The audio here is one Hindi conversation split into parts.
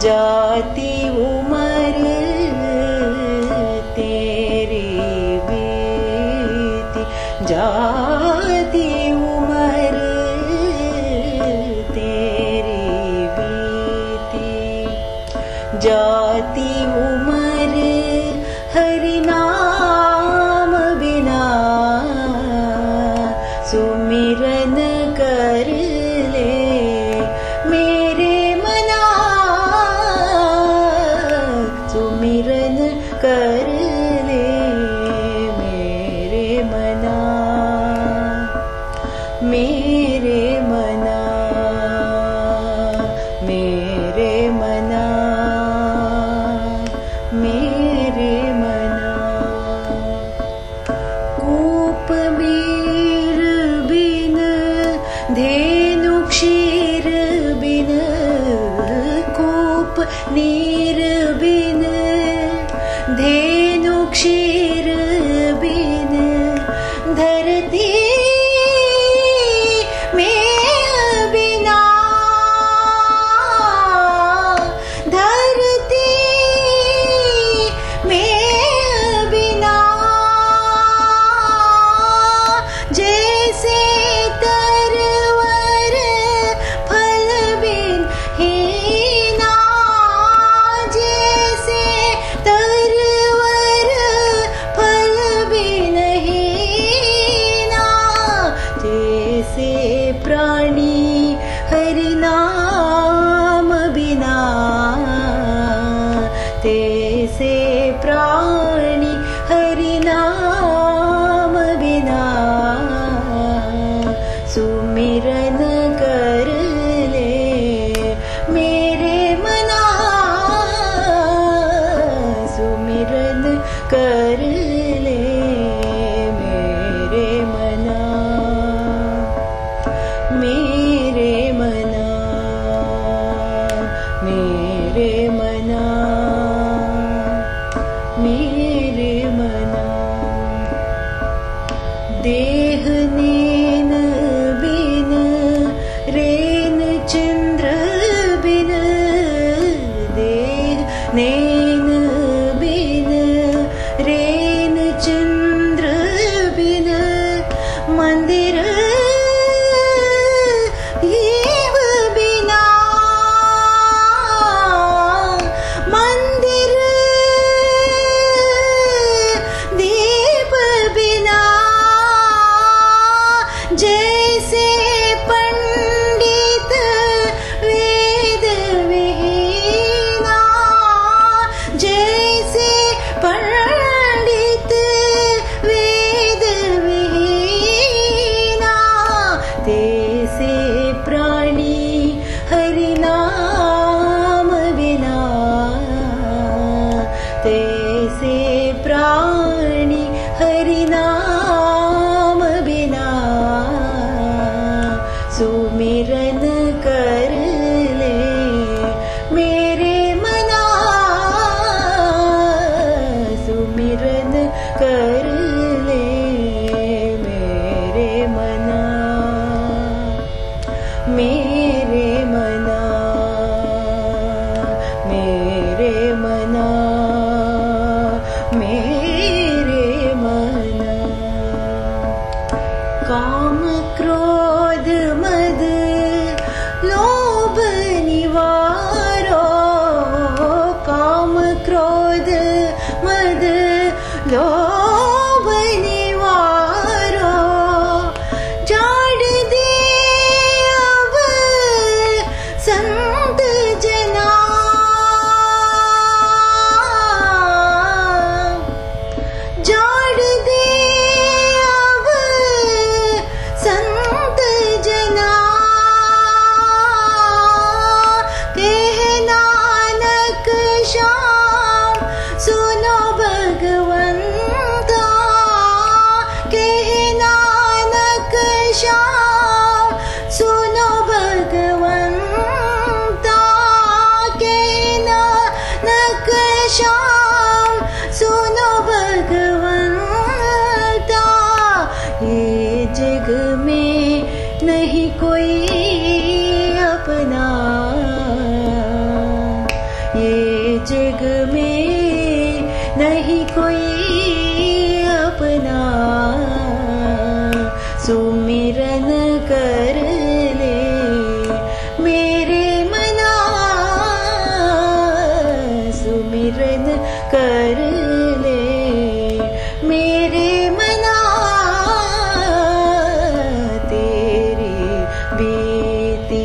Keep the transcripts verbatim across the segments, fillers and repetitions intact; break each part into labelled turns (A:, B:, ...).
A: जाती उमर तेरी बीती, जाती उमर तेरी बीती, जाती उमर हरि नाम बिना सुमिरन कर ले मेरे मना, सुमिरन कर ले मेरे मना, मेरे मना, मेरे मना, मेरे मना। कूप मीर बिन धेनु क्षीर बिन, कूप नीर बिन धेनु क्षीर बिन, धरती में बिना, धरती में बिना, जैसे तरवर फल बिन हीना, जैसे तरवर फल बिन हीना, जैसे प्राणी हरि नाम बिना, तैसे प्राणी हरि नाम बिना सुमिरन कर ले मेरे मना, सुमिरन कर ले मेरे मना, मेरे मना। जग में नहीं कोई अपना, सुमिरन कर ले मेरे मना, सुमिरन कर ले मेरे मना, तेरी बीती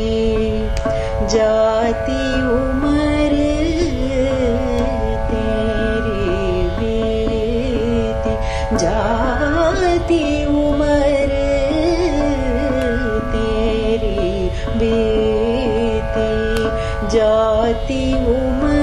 A: जाती उमर, तेरी बीती जाती उमर, तेरी बीती जाती उमर।